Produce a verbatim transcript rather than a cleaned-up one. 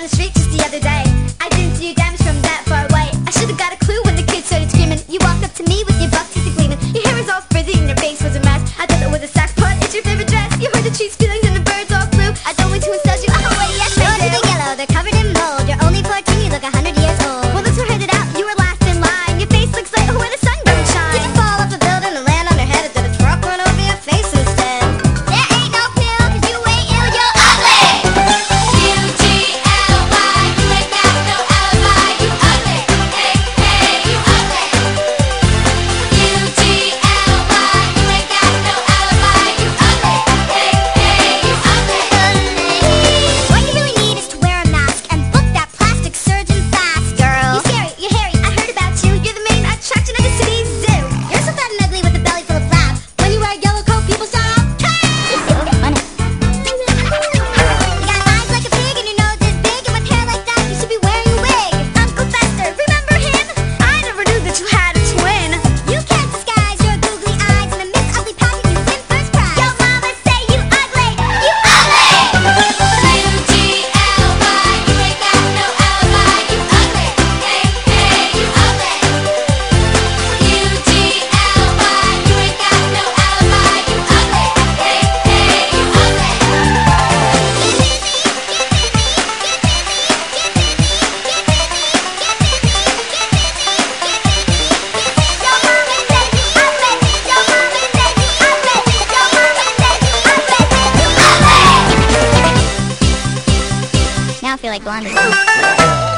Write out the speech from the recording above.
the street just the other day. I didn't see you damage from that far away. I should've got a clue when the kids started screaming. You walked up to me with your buck teeth gleaming. Your hair was all frizzy and your face was a mess. I thought that was a sack pot, it's your favorite dress. You heard the trees' feelings and the birds all flew. I don't mean to insult you, oh wait, yes I do. Yours yellow, they're covered in mold. You're only fourteen, you look a hundred years old. Well, let's heard it out, you were last in line. Your face looks like where the sun don't shine. Did you fall off a building and land on your head? Or did a truck run over your face instead? There ain't no pill, cause you ain't ill, you're ugly. U G L Y, you ain't got no alibi, you ugly. Hey, hey, you ugly. U G L Y, you ain't got no alibi, you ugly. Hey, hey, you ugly. What you really need is to wear a mask and book that plastic surgeon fast, girl. You're scary, you're hairy, I heard about you. You're the main attraction of the city's zoo. You're so fat and ugly with a belly full of flab. When you wear a yellow coat, people start off. Funny. You got eyes like a pig and your nose is big, and with hair like that, you should be wearing a wig. Uncle Fester, remember him? I never knew that you had a twin. You can't disguise your googly eyes and the Miss Ugly pageant you win first prize. Yo, mama, say you ugly, you ugly. U G L Y, you ain't got no alibi, you ugly. Hey, hey, you ugly. U G L Y, you ain't got no alibi, you ugly. Hey, hey, you ugly. Now I feel like Blondie.